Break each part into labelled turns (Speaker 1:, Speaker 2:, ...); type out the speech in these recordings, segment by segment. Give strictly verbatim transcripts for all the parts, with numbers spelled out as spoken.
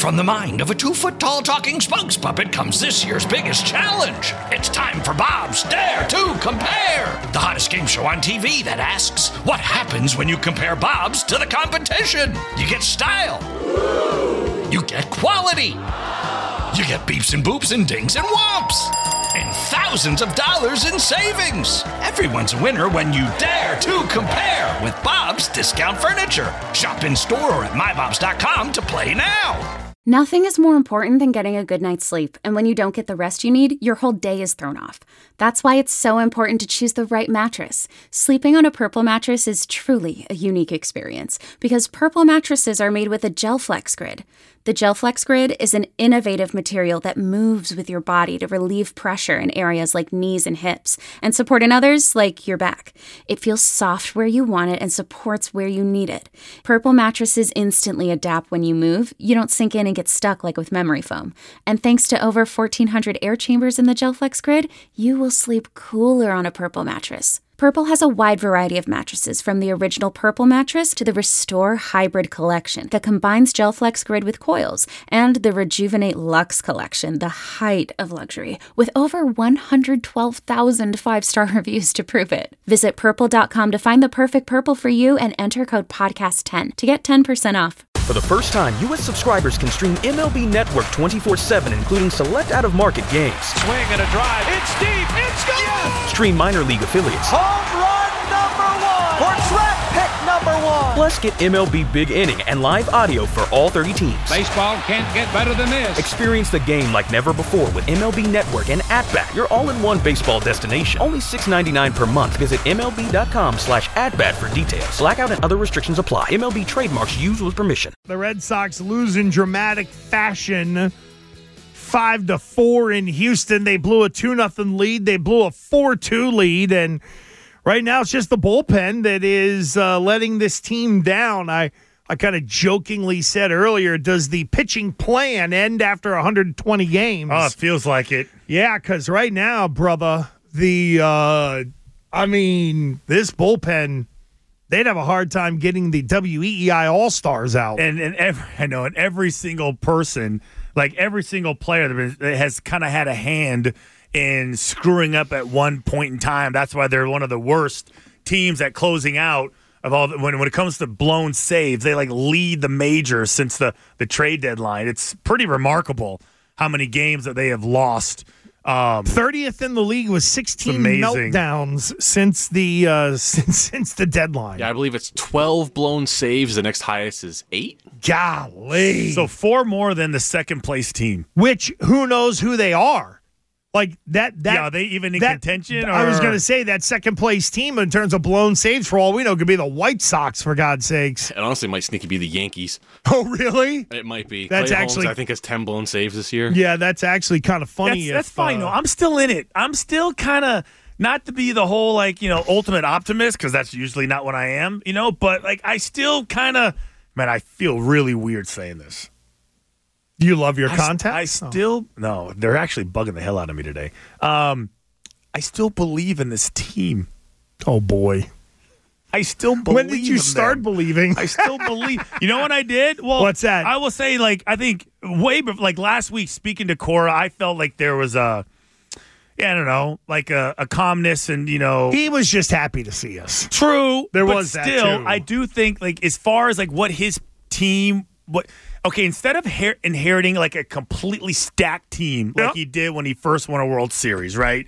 Speaker 1: From the mind of a two-foot-tall talking spokes puppet comes this year's biggest challenge. It's time for Bob's Dare to Compare, the hottest game show on T V that asks, what happens when you compare Bob's to the competition? You get style. You get quality. You get beeps and boops and dings and whomps. And thousands of dollars in savings. Everyone's a winner when you dare to compare with Bob's Discount Furniture. Shop in store or at my bobs dot com to play now.
Speaker 2: Nothing is more important than getting a good night's sleep, and when you don't get the rest you need, your whole day is thrown off. That's why it's so important to choose the right mattress. Sleeping on a Purple mattress is truly a unique experience, because Purple mattresses are made with a GelFlex Grid. The GelFlex Grid is an innovative material that moves with your body to relieve pressure in areas like knees and hips, and support in others like your back. It feels soft where you want it and supports where you need it. Purple mattresses instantly adapt when you move. You don't sink in and get stuck like with memory foam. And thanks to over fourteen hundred air chambers in the GelFlex Grid, you will sleep cooler on a Purple mattress. Purple has a wide variety of mattresses, from the original Purple mattress to the Restore Hybrid collection that combines GelFlex Grid with coils, and the Rejuvenate Luxe collection, the height of luxury, with over one hundred twelve thousand five-star reviews to prove it. Visit purple dot com to find the perfect Purple for you and enter code podcast ten to get ten percent off.
Speaker 3: For the first time, U S subscribers can stream M L B Network twenty-four seven, including select out-of-market games.
Speaker 4: Swing and a drive. It's deep. It's gone. Yes!
Speaker 3: Stream minor league affiliates.
Speaker 4: Home run number one. Or draft pick number one.
Speaker 3: Plus, get M L B Big Inning and live audio for all thirty teams.
Speaker 4: Baseball can't get better than this.
Speaker 3: Experience the game like never before with M L B Network and At-Bat, your all-in-one baseball destination. Only six dollars and ninety-nine cents per month. Visit M L B dot com slash at-bat for details. Blackout and other restrictions apply. M L B trademarks used with permission.
Speaker 5: The Red Sox lose in dramatic fashion, five to four in Houston. They blew a two nothing lead. They blew a four two lead, and right now it's just the bullpen that is uh, letting this team down. I, I kind of jokingly said earlier, does the pitching plan end after one hundred twenty games?
Speaker 6: Oh, it feels like it.
Speaker 5: Yeah, because right now, brother, the uh, I mean, this bullpen, they'd have a hard time getting the W E E I All-Stars out.
Speaker 6: And and every, I know, and every single person, like every single player that has kind of had a hand in screwing up at one point in time. That's why they're one of the worst teams at closing out of all. The, when when it comes to blown saves, they like lead the majors since the the trade deadline. It's pretty remarkable how many games that they have lost. Um,
Speaker 5: thirtieth in the league with sixteen meltdowns since the uh, since, since the deadline.
Speaker 7: Yeah, I believe it's twelve blown saves. The next highest is eight.
Speaker 5: Golly.
Speaker 6: So four more than the second place team.
Speaker 5: Which, who knows who they are? Like that, that.
Speaker 6: Yeah, are they even in
Speaker 5: that,
Speaker 6: contention? Or?
Speaker 5: I was going to say that second place team in terms of blown saves, for all we know, could be the White Sox, for God's sakes.
Speaker 7: It honestly might sneaky be the Yankees.
Speaker 5: Oh, really?
Speaker 7: It might be.
Speaker 5: That's
Speaker 7: Clay
Speaker 5: actually,
Speaker 7: Holmes, I think, has ten blown saves this year.
Speaker 5: Yeah, that's actually kind of funny.
Speaker 6: That's,
Speaker 5: if,
Speaker 6: that's fine.
Speaker 5: Uh,
Speaker 6: No, I'm still in it. I'm still kind of not to be the whole like you know ultimate optimist, because that's usually not what I am. You know, but like I still kind of man, I feel really weird saying this.
Speaker 5: You love your
Speaker 6: I,
Speaker 5: contacts?
Speaker 6: I still oh. no. They're actually bugging the hell out of me today. Um, I still believe in this team.
Speaker 5: Oh boy.
Speaker 6: I still believe.
Speaker 5: When did you
Speaker 6: in
Speaker 5: start
Speaker 6: them.
Speaker 5: believing?
Speaker 6: I still believe. You know what I did? Well,
Speaker 5: what's that?
Speaker 6: I will say, like, I think way before, like last week, speaking to Cora, I felt like there was a, yeah, I don't know, like a, a calmness, and you know,
Speaker 5: he was just happy to see us.
Speaker 6: True,
Speaker 5: there
Speaker 6: but
Speaker 5: was that
Speaker 6: still,
Speaker 5: too.
Speaker 6: I do think, like, as far as like what his team, what. Okay, instead of her- inheriting like a completely stacked team like
Speaker 5: yep.
Speaker 6: he did when he first won a World Series, right?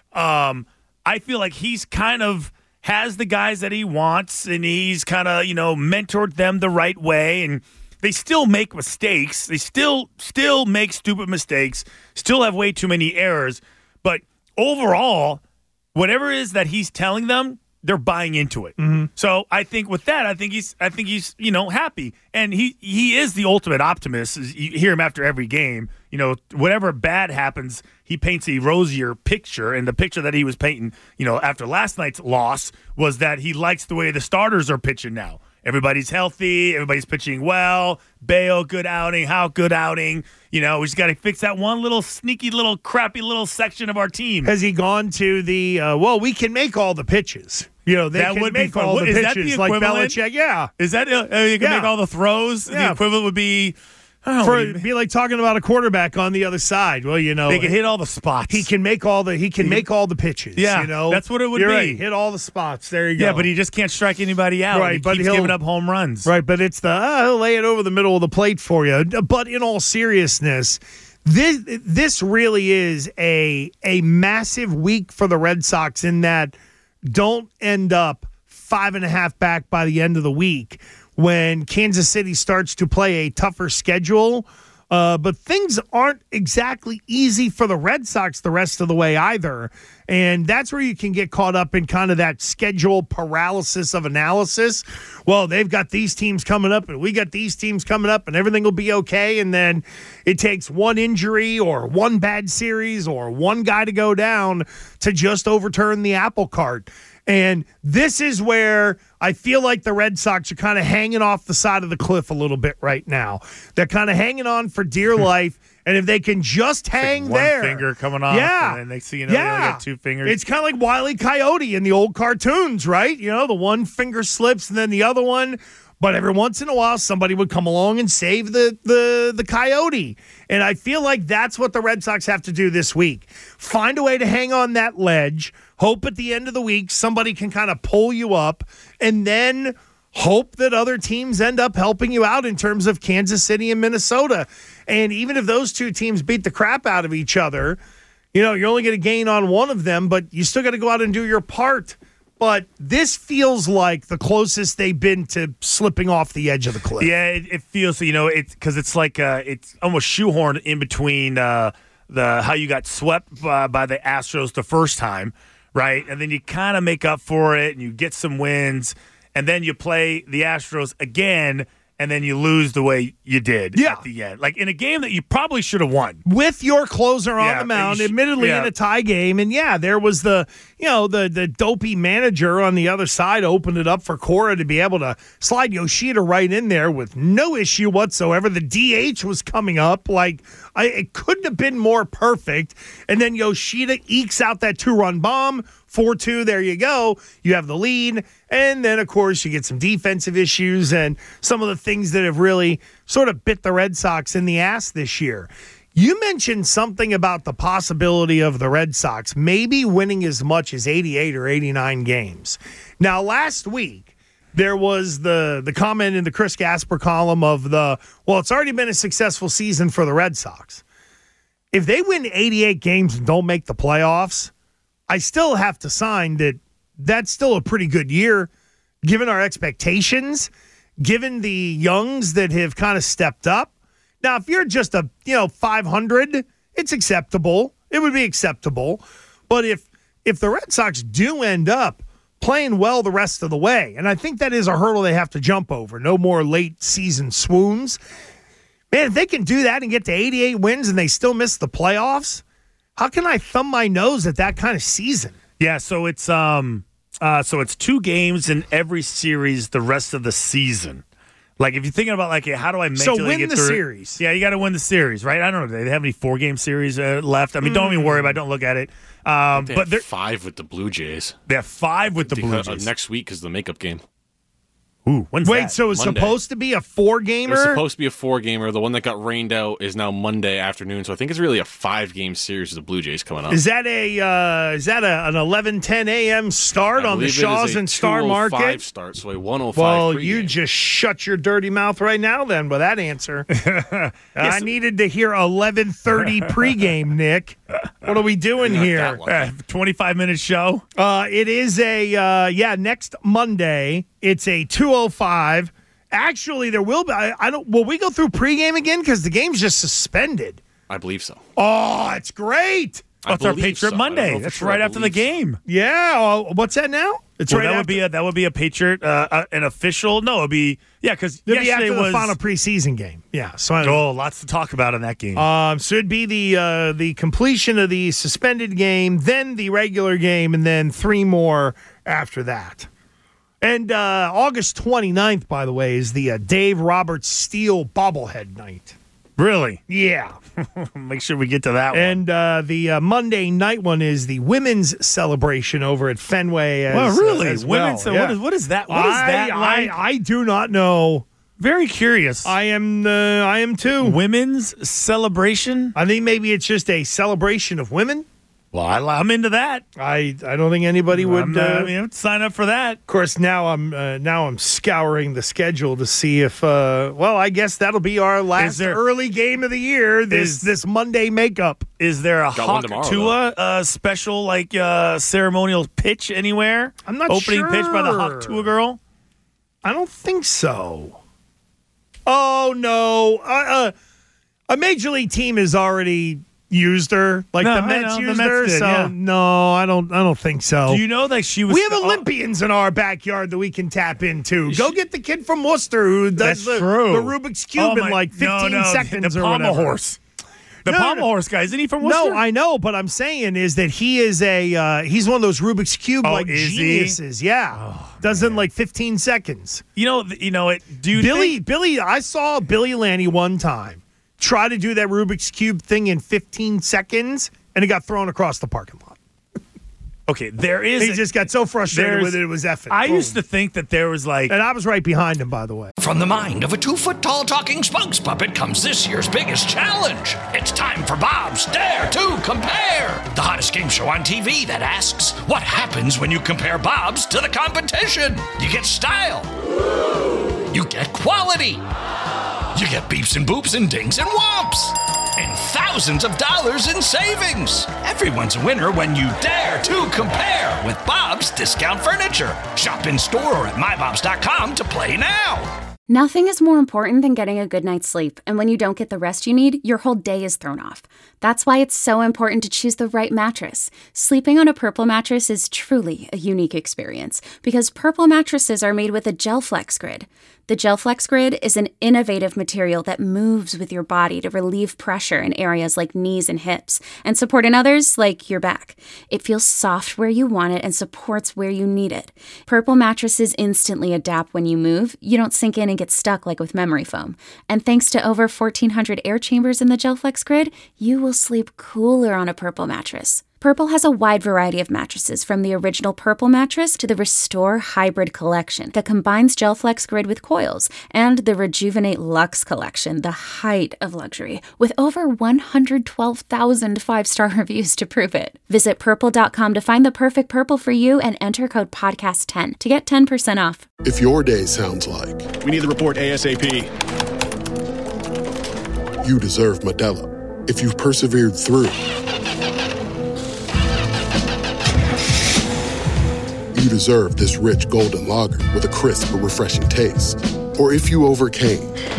Speaker 6: Um, I feel like he's kind of has the guys that he wants, and he's kind of, you know, mentored them the right way, and they still make mistakes. They still still make stupid mistakes, still have way too many errors, but overall, whatever it is that he's telling them, they're buying into it.
Speaker 5: Mm-hmm.
Speaker 6: So I think with that, I think he's, I think he's, you know, happy, and he he is the ultimate optimist. You hear him after every game. You know, whatever bad happens, he paints a rosier picture, and the picture that he was painting, you know, after last night's loss was that he likes the way the starters are pitching now. Everybody's healthy. Everybody's pitching well. Bayo, good outing. Howe, good outing. You know, we just got to fix that one little sneaky little crappy little section of our team.
Speaker 5: Has he gone to the, uh, well, we can make all the pitches. You know, they
Speaker 6: that
Speaker 5: can
Speaker 6: would
Speaker 5: make
Speaker 6: be fun.
Speaker 5: all the
Speaker 6: Is
Speaker 5: pitches
Speaker 6: that the
Speaker 5: like
Speaker 6: equivalent?
Speaker 5: Belichick. Yeah.
Speaker 6: Is that, uh, you can
Speaker 5: yeah.
Speaker 6: make all the throws?
Speaker 5: Yeah.
Speaker 6: The equivalent would be Oh,
Speaker 5: For
Speaker 6: what do
Speaker 5: it'd
Speaker 6: you-
Speaker 5: be like talking about a quarterback on the other side. Well, you know,
Speaker 6: They can hit all the spots.
Speaker 5: he can make all the he can make all the pitches.
Speaker 6: Yeah,
Speaker 5: you know,
Speaker 6: that's what it would
Speaker 5: You're
Speaker 6: be.
Speaker 5: right. Hit all the spots. There you go.
Speaker 6: Yeah, but he just can't strike anybody out.
Speaker 5: Right,
Speaker 6: he
Speaker 5: but
Speaker 6: keeps
Speaker 5: he'll-
Speaker 6: giving up home runs.
Speaker 5: Right, but it's the uh, he'll lay it over the middle of the plate for you. But in all seriousness, this this really is a a massive week for the Red Sox in that don't end up five and a half back by the end of the week when Kansas City starts to play a tougher schedule. Uh, but things aren't exactly easy for the Red Sox the rest of the way either. And that's where you can get caught up in kind of that schedule paralysis of analysis. Well, they've got these teams coming up and we got these teams coming up and everything will be okay. And then it takes one injury or one bad series or one guy to go down to just overturn the apple cart. And this is where I feel like the Red Sox are kind of hanging off the side of the cliff a little bit right now. They're kind of hanging on for dear life. And if they can just hang
Speaker 6: One
Speaker 5: there.
Speaker 6: finger coming off.
Speaker 5: Yeah.
Speaker 6: And then next thing you know,
Speaker 5: yeah.
Speaker 6: you only got two fingers.
Speaker 5: It's kind of like Wile E. Coyote in the old cartoons, right? You know, the one finger slips and then the other one. But every once in a while, somebody would come along and save the, the, the coyote. And I feel like that's what the Red Sox have to do this week. Find a way to hang on that ledge. Hope at the end of the week somebody can kind of pull you up. And then hope that other teams end up helping you out in terms of Kansas City and Minnesota. And even if those two teams beat the crap out of each other, you know, you're only going to gain on one of them, but you still got to go out and do your part. But this feels like the closest they've been to slipping off the edge of the cliff.
Speaker 6: Yeah, it, it feels, you know, it's because it's like uh, it's almost shoehorned in between uh, the how you got swept by, by the Astros the first time, right? And then you kind of make up for it and you get some wins, and then you play the Astros again, and then you lose the way you did
Speaker 5: Yeah.
Speaker 6: at the end. Like in a game that you probably should have won.
Speaker 5: With your closer on
Speaker 6: Yeah,
Speaker 5: the mound,
Speaker 6: and you sh-
Speaker 5: admittedly
Speaker 6: yeah.
Speaker 5: in a tie game. And yeah, there was the, you know, the the dopey manager on the other side opened it up for Cora to be able to slide Yoshida right in there with no issue whatsoever. The D H was coming up. Like, I, it couldn't have been more perfect. And then Yoshida ekes out that two-run bomb. four two, there you go. You have the lead. And then, of course, you get some defensive issues and some of the things that have really sort of bit the Red Sox in the ass this year. You mentioned something about the possibility of the Red Sox maybe winning as much as eighty-eight or eighty-nine games. Now, last week, there was the, the comment in the Chris Gasper column of the, well, it's already been a successful season for the Red Sox. If they win eighty-eight games and don't make the playoffs, I still have to sign that that's still a pretty good year, given our expectations, given the youngs that have kind of stepped up. Now, if you're just a, you know, five hundred, it's acceptable. It would be acceptable. But if if the Red Sox do end up playing well the rest of the way, and I think that is a hurdle they have to jump over, no more late season swoons. Man, if they can do that and get to eighty-eight wins and they still miss the playoffs, how can I thumb my nose at that kind of season?
Speaker 6: Yeah, so it's um uh so it's two games in every series the rest of the season. Like if you're thinking about like, hey, how do I mentally
Speaker 5: So win
Speaker 6: get
Speaker 5: the
Speaker 6: through?
Speaker 5: series.
Speaker 6: Yeah, you got to win the series, right? I don't know. Do they have any four game series uh, left? I mean, don't even worry about it. Don't look at it. Um,
Speaker 7: They
Speaker 6: but
Speaker 7: have
Speaker 6: they're
Speaker 7: five with the Blue Jays.
Speaker 6: they have five with the Blue
Speaker 7: Because, uh,
Speaker 6: Jays.
Speaker 7: next week is the makeup game.
Speaker 6: Ooh, when's
Speaker 5: Wait,
Speaker 6: that?
Speaker 5: so it's
Speaker 7: Monday.
Speaker 5: supposed to be a four-gamer?
Speaker 7: It was supposed to be a four-gamer. The one that got rained out is now Monday afternoon. So I think it's really a five-game series with the Blue Jays coming up.
Speaker 5: Is that a uh, is that a, an eleven ten a.m. start
Speaker 7: I
Speaker 5: on the
Speaker 7: believe it is
Speaker 5: Shaw's
Speaker 7: a
Speaker 5: and Star
Speaker 7: two oh five
Speaker 5: Market?
Speaker 7: start, so a one oh five
Speaker 5: Well,
Speaker 7: pregame.
Speaker 5: you just shut your dirty mouth right now then with that answer. I needed to hear eleven thirty pregame, Nick. What are we doing
Speaker 7: Not
Speaker 5: here?
Speaker 7: that lucky.
Speaker 6: Uh, twenty-five minute show.
Speaker 5: Uh, it is a, uh, yeah, next Monday. It's a two oh five. Actually, there will be, I, I don't, will we go through pregame again? Because the game's just suspended.
Speaker 7: I believe so.
Speaker 5: Oh, it's great.
Speaker 7: I
Speaker 6: Oh, it's our
Speaker 7: believe
Speaker 6: Patriot
Speaker 7: so. I don't know
Speaker 6: Monday.
Speaker 7: for
Speaker 6: That's
Speaker 7: sure.
Speaker 6: right
Speaker 7: I
Speaker 6: after the
Speaker 7: believe so.
Speaker 6: game.
Speaker 5: Yeah. Oh, what's that now? It's
Speaker 6: Well,
Speaker 5: right
Speaker 6: that
Speaker 5: after,
Speaker 6: would be a that would be a Patriot, uh, uh, an official. No, it'd be yeah, because
Speaker 5: it'll be
Speaker 6: yesterday
Speaker 5: after the
Speaker 6: was
Speaker 5: final preseason game. Yeah. So I,
Speaker 6: oh, lots to talk about in that game.
Speaker 5: Um, so it'd be the uh, the completion of the suspended game, then the regular game, and then three more after that. And uh, August twenty-ninth, by the way, is the uh, Dave Roberts Steele bobblehead night.
Speaker 6: really,
Speaker 5: Yeah.
Speaker 6: make sure we get to that
Speaker 5: And uh, the uh, Monday night one is the women's celebration over at Fenway. As,
Speaker 6: one. Well, really,
Speaker 5: uh, as
Speaker 6: women.
Speaker 5: well.
Speaker 6: So
Speaker 5: Yeah.
Speaker 6: what is what is that? What is
Speaker 5: I,
Speaker 6: that like?
Speaker 5: I, I do not know
Speaker 6: Very curious.
Speaker 5: I am. Uh, I am too.
Speaker 6: Women's celebration.
Speaker 5: I think maybe it's just a celebration of women.
Speaker 6: Well, I, I'm into that.
Speaker 5: I, I don't think anybody would.
Speaker 6: I'm not,
Speaker 5: uh,
Speaker 6: I mean, sign up for that.
Speaker 5: Of course, now I'm uh, now I'm scouring the schedule to see if. Uh, well, I guess that'll be our last
Speaker 6: there,
Speaker 5: early game of the year. This
Speaker 6: is,
Speaker 5: this Monday makeup.
Speaker 6: Is there a
Speaker 7: Got
Speaker 6: Hawk
Speaker 7: tomorrow,
Speaker 6: Tua uh, special like uh, ceremonial pitch anywhere?
Speaker 5: I'm not
Speaker 6: opening
Speaker 5: sure.
Speaker 6: pitch by the Hawk Tua girl.
Speaker 5: I don't think so. Oh no, uh, uh, a major league team has already used her. Like
Speaker 6: No,
Speaker 5: the
Speaker 6: I
Speaker 5: Mets
Speaker 6: know, the
Speaker 5: used
Speaker 6: Mets
Speaker 5: her.
Speaker 6: did,
Speaker 5: so
Speaker 6: yeah.
Speaker 5: no, I don't. I don't think so.
Speaker 6: Do you know that she was?
Speaker 5: We have
Speaker 6: oh,
Speaker 5: Olympians in our backyard that we can tap into. Go get the kid from Worcester who does
Speaker 6: That's
Speaker 5: the,
Speaker 6: true.
Speaker 5: the Rubik's Cube
Speaker 6: oh
Speaker 5: in
Speaker 6: my-
Speaker 5: like fifteen
Speaker 6: no, no,
Speaker 5: seconds
Speaker 6: the
Speaker 5: or
Speaker 6: pommel
Speaker 5: whatever.
Speaker 6: horse. The
Speaker 5: No,
Speaker 6: pommel
Speaker 5: no.
Speaker 6: horse guy, isn't he from Worcester?
Speaker 5: No, I know, but I'm saying is that he is a uh, he's one of those Rubik's Cube
Speaker 6: Oh,
Speaker 5: like
Speaker 6: is he?
Speaker 5: geniuses. Yeah, does it in like fifteen seconds.
Speaker 6: You know, you know it. Do you
Speaker 5: Billy,
Speaker 6: think,
Speaker 5: Billy, I saw Billy Lanny one time try to do that Rubik's Cube thing in fifteen seconds, and it got thrown across the parking lot.
Speaker 6: Okay, there is.
Speaker 5: He
Speaker 6: a-
Speaker 5: just got so frustrated
Speaker 6: there's-
Speaker 5: with it, it was effing.
Speaker 6: I
Speaker 5: Boom.
Speaker 6: used to think that there was like.
Speaker 5: and I was right behind him, by the way.
Speaker 1: From the mind of a two-foot-tall talking spokes puppet comes this year's biggest challenge. It's time for Bob's Dare to Compare, the hottest game show on T V that asks, what happens when you compare Bob's to the competition? You get style. You get quality. You get beeps and boops and dings and whomps. And thousands of dollars in savings. Everyone's a winner when you dare to compare with Bob's Discount Furniture. Shop in store or at my bobs dot com to play now.
Speaker 2: Nothing is more important than getting a good night's sleep, and when you don't get the rest you need, your whole day is thrown off. That's why it's so important to choose the right mattress. Sleeping on a Purple mattress is truly a unique experience, because Purple mattresses are made with a GelFlex Grid. The GelFlex Grid is an innovative material that moves with your body to relieve pressure in areas like knees and hips, and support in others like your back. It feels soft where you want it and supports where you need it. Purple mattresses instantly adapt when you move. You don't sink in and get stuck like with memory foam. And thanks to over fourteen hundred air chambers in the GelFlex Grid, you will sleep cooler on a Purple mattress. Purple has a wide variety of mattresses, from the original Purple mattress to the Restore Hybrid collection that combines GelFlex Grid with coils, and the Rejuvenate Luxe collection, the height of luxury, with over one hundred twelve thousand five-star reviews to prove it. Visit purple dot com to find the perfect Purple for you and enter code podcast ten to get ten percent off.
Speaker 8: If your day sounds like
Speaker 9: We need the report ASAP.
Speaker 8: you deserve Modelo. If you've persevered through, you deserve this rich golden lager with a crisp but refreshing taste. Or if you overcame,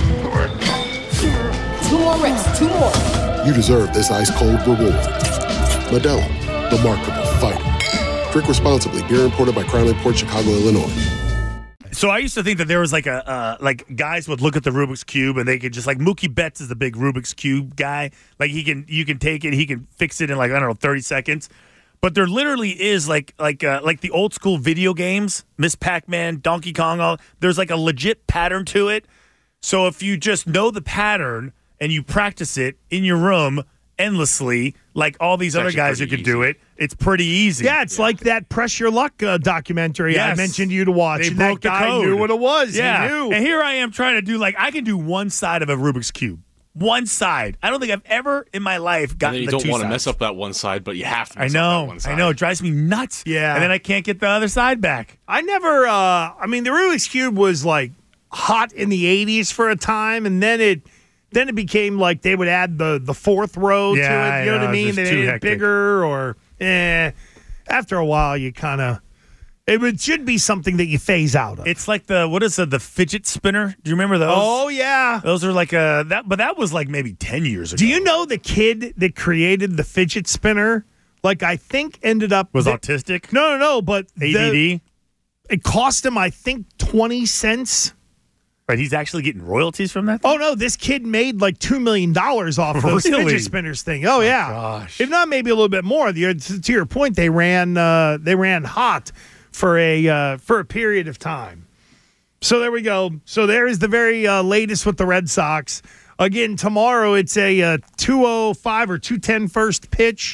Speaker 10: Two more reps, two more.
Speaker 8: you deserve this ice cold reward. Modelo, the Markable Fighter. Drink responsibly. Beer imported by Crown Port Chicago, Illinois.
Speaker 6: So I used to think that there was like a uh, like guys would look at the Rubik's Cube and they could just like Mookie Betts is the big Rubik's Cube guy. Like he can you can take it, he can fix it in like I don't know thirty seconds. But there literally is like like uh, like the old school video games, Miss Pac-Man, Donkey Kong. All there's like a legit pattern to it. So if you just know the pattern and you practice it in your room endlessly, like all these
Speaker 7: It's
Speaker 6: other
Speaker 7: actually
Speaker 6: guys who
Speaker 7: pretty
Speaker 6: could do
Speaker 7: easy.
Speaker 6: it, it's pretty easy.
Speaker 5: Yeah, it's like that Press Your Luck uh, documentary I
Speaker 6: Yes.
Speaker 5: mentioned you to watch.
Speaker 6: They
Speaker 5: and
Speaker 6: broke
Speaker 5: that
Speaker 6: the
Speaker 5: guy
Speaker 6: code.
Speaker 5: knew what it was.
Speaker 6: Yeah.
Speaker 5: He knew.
Speaker 6: And here I am trying to do like I can do one side of a Rubik's Cube. One side. I don't think I've ever in my life
Speaker 7: And
Speaker 6: gotten
Speaker 7: then you
Speaker 6: the
Speaker 7: don't
Speaker 6: two
Speaker 7: want to
Speaker 6: sides.
Speaker 7: mess up that one side, but you have to
Speaker 6: I
Speaker 7: mess up that
Speaker 6: know.
Speaker 7: one side.
Speaker 6: I know. It drives me nuts.
Speaker 5: Yeah.
Speaker 6: And then I can't get the other side back.
Speaker 5: I never, uh, I mean, the Rubik's Cube was like hot in the eighties for a time, and then it then it became like they would add the, the fourth row
Speaker 6: Yeah,
Speaker 5: to it.
Speaker 6: I
Speaker 5: You know,
Speaker 6: know,
Speaker 5: what I
Speaker 6: it's
Speaker 5: mean?
Speaker 6: just
Speaker 5: They
Speaker 6: too
Speaker 5: made it
Speaker 6: hectic.
Speaker 5: bigger, or eh. After a while, you kind of, it would, should be something that you phase out of.
Speaker 6: It's like the, what is it, the fidget spinner? Do you remember those?
Speaker 5: oh, yeah.
Speaker 6: Those are like a, that, but that was like maybe ten years ago.
Speaker 5: Do you know the kid that created the fidget spinner? Like, I think ended up.
Speaker 6: Was
Speaker 5: the-
Speaker 6: autistic?
Speaker 5: No, no, no, but
Speaker 6: A D
Speaker 5: the-
Speaker 6: D?
Speaker 5: it cost him, I think, twenty cents.
Speaker 6: Right, he's actually getting royalties from that?
Speaker 5: Oh no, this kid made like two million dollars off those
Speaker 6: Really?
Speaker 5: fidget spinners thing. Oh, yeah,
Speaker 6: gosh.
Speaker 5: if not maybe a little bit more. The, to your point, they ran uh, they ran hot for a uh, for a period of time. So there we go. So there is the very uh, latest with the Red Sox. Again, tomorrow it's a uh, two oh five or two ten first pitch.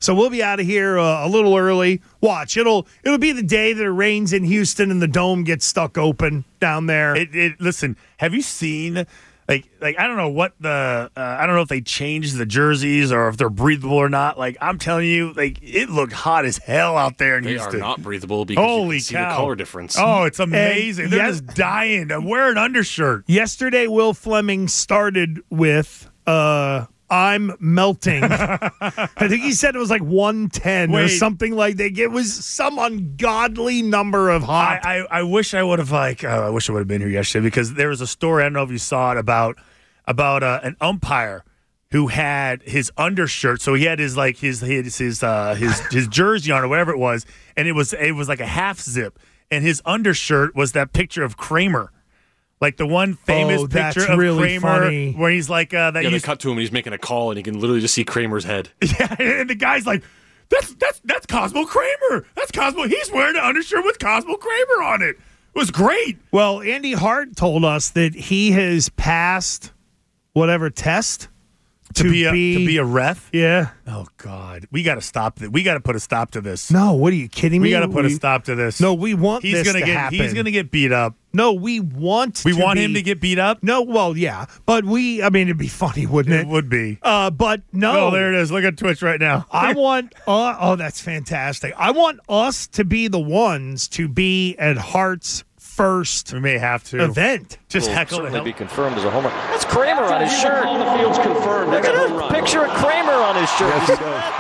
Speaker 5: So we'll be out of here uh, a little early. Watch, it'll it'll be the day that it rains in Houston and the dome gets stuck open down there.
Speaker 6: It, it, listen, have you seen, like, like I don't know what the, uh, I don't know if they changed the jerseys or if they're breathable or not. Like, I'm telling you, like, it looked hot as hell out there in
Speaker 7: they
Speaker 6: Houston.
Speaker 7: They are not breathable because
Speaker 6: Holy
Speaker 7: you can see
Speaker 6: cow.
Speaker 7: the color difference.
Speaker 6: Oh, it's amazing.
Speaker 5: And
Speaker 6: They're
Speaker 5: yes-
Speaker 6: just dying. Wear an undershirt.
Speaker 5: Yesterday, Will Fleming started with uh, I'm melting. I think he said it was like one ten
Speaker 6: Wait.
Speaker 5: or something like that. It was some ungodly number of hot.
Speaker 6: I, I, I wish I would have, like, uh, I wish I would have been here yesterday because there was a story, I don't know if you saw it, about, about uh, an umpire who had his undershirt. So he had his, like, his, his, his, uh, his, his jersey on or whatever it was, and it was, it was like a half zip. And his undershirt was that picture of Kramer. Like the one famous
Speaker 5: Oh, that's
Speaker 6: picture of
Speaker 5: really
Speaker 6: Kramer
Speaker 5: funny.
Speaker 6: where he's like uh, that.
Speaker 7: Yeah, they
Speaker 6: used-
Speaker 7: cut to him and he's making a call and you can literally just see Kramer's head.
Speaker 6: Yeah, and the guy's like, "That's that's that's Cosmo Kramer. That's Cosmo. He's wearing an undershirt with Cosmo Kramer on it. It was great."
Speaker 5: Well, Andy Hart told us that he has passed whatever test
Speaker 6: To, be, a, to be a ref.
Speaker 5: Yeah.
Speaker 6: Oh God, we got to stop that. We got to put a stop to this.
Speaker 5: No, what are you kidding me?
Speaker 6: We got to put
Speaker 5: We-
Speaker 6: a stop to this.
Speaker 5: No, we want
Speaker 6: he's
Speaker 5: this
Speaker 6: gonna
Speaker 5: to
Speaker 6: get.
Speaker 5: happen.
Speaker 6: He's gonna get beat up.
Speaker 5: No, we want.
Speaker 6: We
Speaker 5: to
Speaker 6: want
Speaker 5: be,
Speaker 6: him to get beat up.
Speaker 5: No, well, yeah, but we. I mean, it'd be funny, wouldn't it?
Speaker 6: It would be.
Speaker 5: Uh, but no.
Speaker 6: Oh, there it is. Look at Twitch right now.
Speaker 5: I want. Uh, oh, that's fantastic. I want us to be the ones to be at Hart's first
Speaker 6: We may have to
Speaker 5: event.
Speaker 6: just
Speaker 11: will
Speaker 6: heckle the
Speaker 11: certainly
Speaker 6: hell.
Speaker 11: be confirmed as a homer. That's Kramer on his shirt. All the field's confirmed. Look at that picture of Kramer on his shirt. Yes,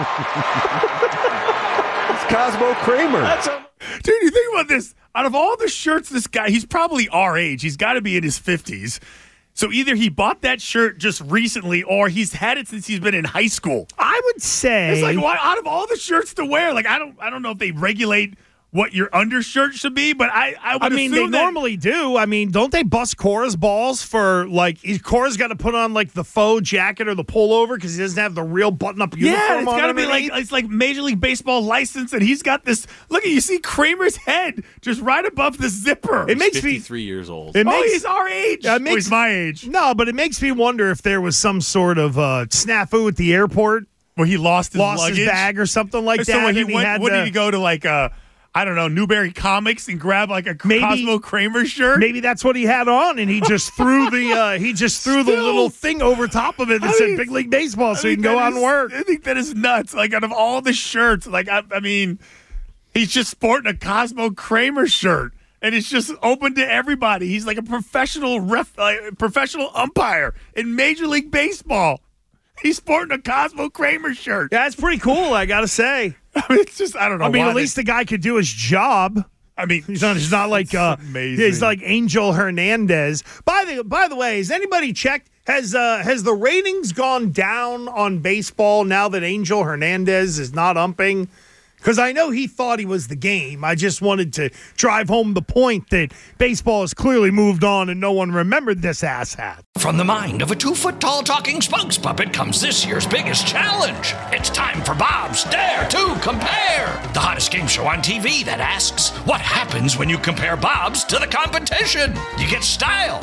Speaker 11: it's Cosmo Kramer. That's a-
Speaker 6: Dude, you think about this. Out of all the shirts, this guy, he's probably our age. He's got to be in his fifties. So either he bought that shirt just recently or he's had it since he's been in high school.
Speaker 5: I would say
Speaker 6: It's like, why, out of all the shirts to wear, like, I don't I don't know if they regulate what your undershirt should be, but I, I would
Speaker 5: I mean, they
Speaker 6: assume that-
Speaker 5: normally do. I mean, don't they bust Cora's balls for, like, Cora's got to put on, like, the faux jacket or the pullover because he doesn't have the real button-up uniform
Speaker 6: Yeah, it's
Speaker 5: on
Speaker 6: got to be like
Speaker 5: underneath?
Speaker 6: it's like Major League Baseball license, and he's got this. Look at you see Kramer's head just right above the zipper.
Speaker 5: It makes me
Speaker 7: fifty-three years old.
Speaker 5: It
Speaker 6: oh,
Speaker 5: makes,
Speaker 6: he's our age.
Speaker 5: Yeah, it
Speaker 6: Oh,
Speaker 5: makes-
Speaker 6: he's my age.
Speaker 5: No, but it makes me wonder if there was some sort of uh, snafu at the airport,
Speaker 6: Where he lost his
Speaker 5: lost
Speaker 6: luggage.
Speaker 5: his bag or something like
Speaker 6: so
Speaker 5: that.
Speaker 6: when he
Speaker 5: and
Speaker 6: went,
Speaker 5: had
Speaker 6: what
Speaker 5: to-
Speaker 6: did he go to like uh I don't know, Newberry Comics and grab like a
Speaker 5: Maybe-
Speaker 6: Cosmo Kramer shirt?
Speaker 5: Maybe that's what he had on, and he just threw the uh, he just threw the
Speaker 6: Still-
Speaker 5: little thing over top of it that
Speaker 6: I
Speaker 5: said
Speaker 6: mean,
Speaker 5: Big League Baseball, so
Speaker 6: I
Speaker 5: he
Speaker 6: think
Speaker 5: can go
Speaker 6: that
Speaker 5: out and
Speaker 6: is-
Speaker 5: work.
Speaker 6: I think that is nuts. Like out of all the shirts, like I, I mean, he's just sporting a Cosmo Kramer shirt, and it's just open to everybody. He's like a professional ref, like, professional umpire in Major League Baseball. He's sporting a Cosmo Kramer shirt.
Speaker 5: Yeah, it's pretty cool, I gotta say.
Speaker 6: I mean, it's just I don't know.
Speaker 5: I mean,
Speaker 6: why
Speaker 5: at
Speaker 6: they-
Speaker 5: least the guy could do his job.
Speaker 6: I mean,
Speaker 5: He's not. He's not like. Uh,
Speaker 6: amazing.
Speaker 5: He's like Angel Hernandez. By the by the way, has anybody checked? Has uh, has the ratings gone down on baseball now that Angel Hernandez is not umping? Because I know he thought he was the game. I just wanted to drive home the point that baseball has clearly moved on and no one remembered this asshat.
Speaker 1: From the mind of a two-foot-tall talking spokes puppet comes this year's biggest challenge. It's time for Bob's Dare to Compare, the hottest game show on T V that asks, what happens when you compare Bob's to the competition? You get style.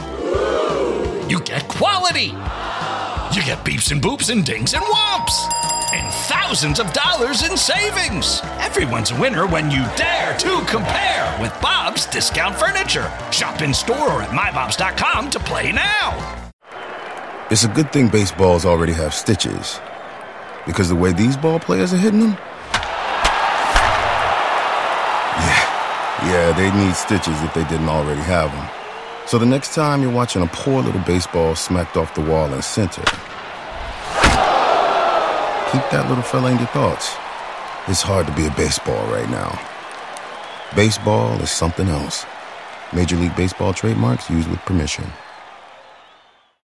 Speaker 1: You get quality. You get beeps and boops and dings and whomps. And thousands of dollars in savings. Everyone's a winner when you dare to compare with Bob's Discount Furniture. Shop in store or at my bobs dot com to play now.
Speaker 12: It's a good thing baseballs already have stitches. Because the way these ball players are hitting them? Yeah, yeah, they need stitches if they didn't already have them. So the next time you're watching a poor little baseball smacked off the wall in center, keep that little fella in your thoughts. It's hard to be a baseball right now. Baseball is something else. Major League Baseball trademarks used with permission.